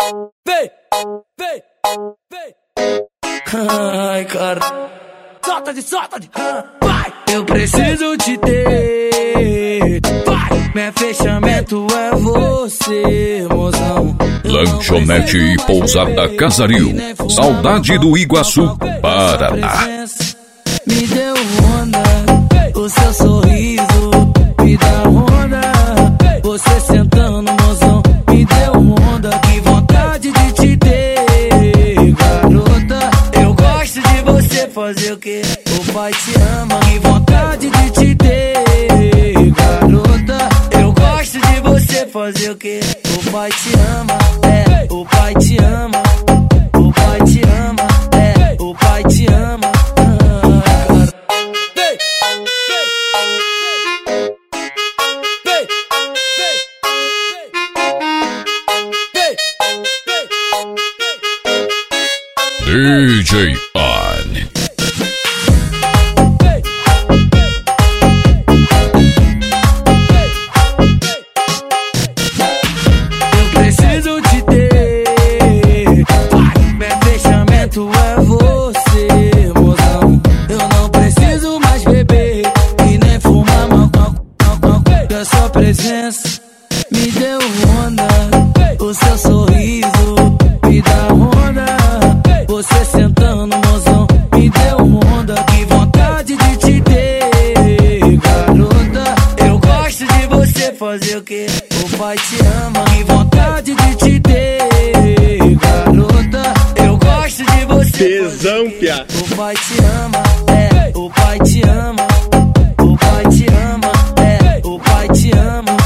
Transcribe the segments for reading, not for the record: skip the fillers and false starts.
vem, vem, vem. Ai, cara, solta de, vai. Eu preciso te ter, vai. Meu fechamento é você, mozão. Lanchonete e Pousada Casaril, saudade do Iguaçu, Paraná. Me deu onda, o seu sorriso me dá onda. Você sentando, mozão, me deu onda. Que vontade de te ter, garota. Eu gosto de você fazer o que o pai te ama. Que vontade de te ter, garota. Eu gosto de você fazer o que o pai te ama. É, o pai te ama. O pai te ama. É, o pai te ama. DJ On. Eu preciso te ter, meu fechamento é você, mozão. Eu não preciso mais beber e nem fumar maconha. Que a sua presença me deu onda, o seu sorriso me dá onda. Você sentando, mozão, me deu onda. Que vontade de te ter, garota. Eu gosto de você fazer o que o pai te ama. Que vontade de te ter, garota. Eu gosto de você tesão, piá. O pai te ama, é, o pai te ama. O pai te ama, é, o pai te ama.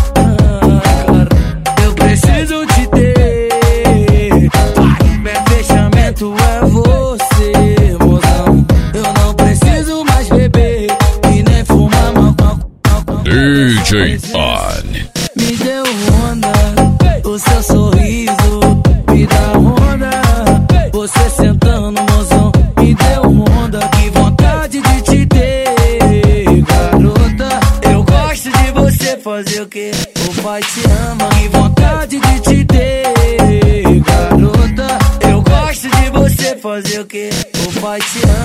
Eu preciso te ter, meu fechamento é você, mozão. Eu não preciso mais beber e nem fumar maconha. DJ On. Me deu onda, o seu sorriso me dá onda. Você sentando, mozão, me deu onda. Que vontade de te ter, garota. Eu gosto de você fazer o que o pai te ama. Que vontade de te ter, garota. Eu gosto de você fazer o que o pai te ama.